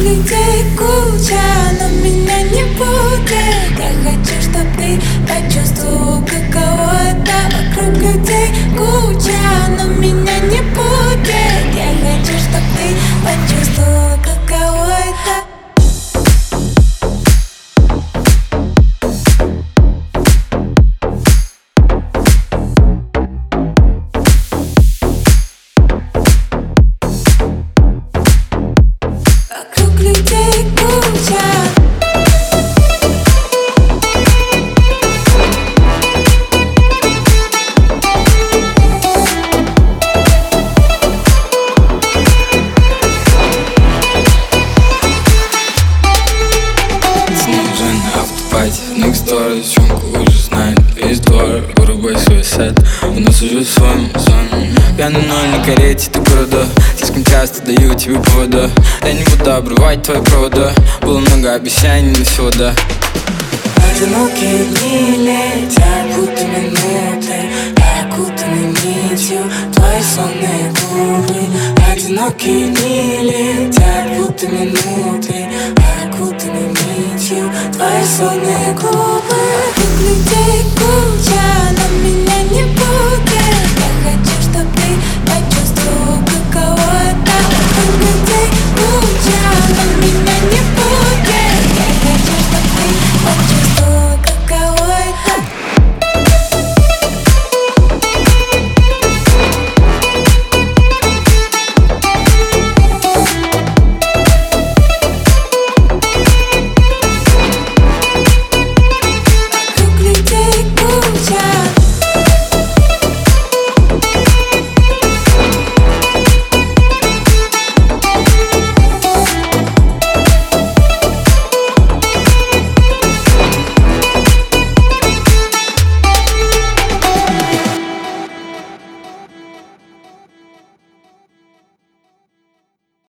людей куча, но меня не будет. Я хочу, чтоб ты почувствовал, каково это. Вокруг людей куча, но меня не будет. Я хочу, чтоб ты почувствовал, каково это. Людей куча. Снежный автопати, next door, девчонку уже знает весь двор. Вырубай свой сет, у нас уже в своем зоне. Пьяный ноль на карете, ты города. Слишком часто даю тебе повода. Я не буду обрывать твои провода. Было много обещаний, но всего да. Одинокие дни летят, будто минуты, окутаны нитью твои сонные губы. Одинокие дни летят, будто минуты, окутаны нитью твои сонные губы. Вокруг людей куча.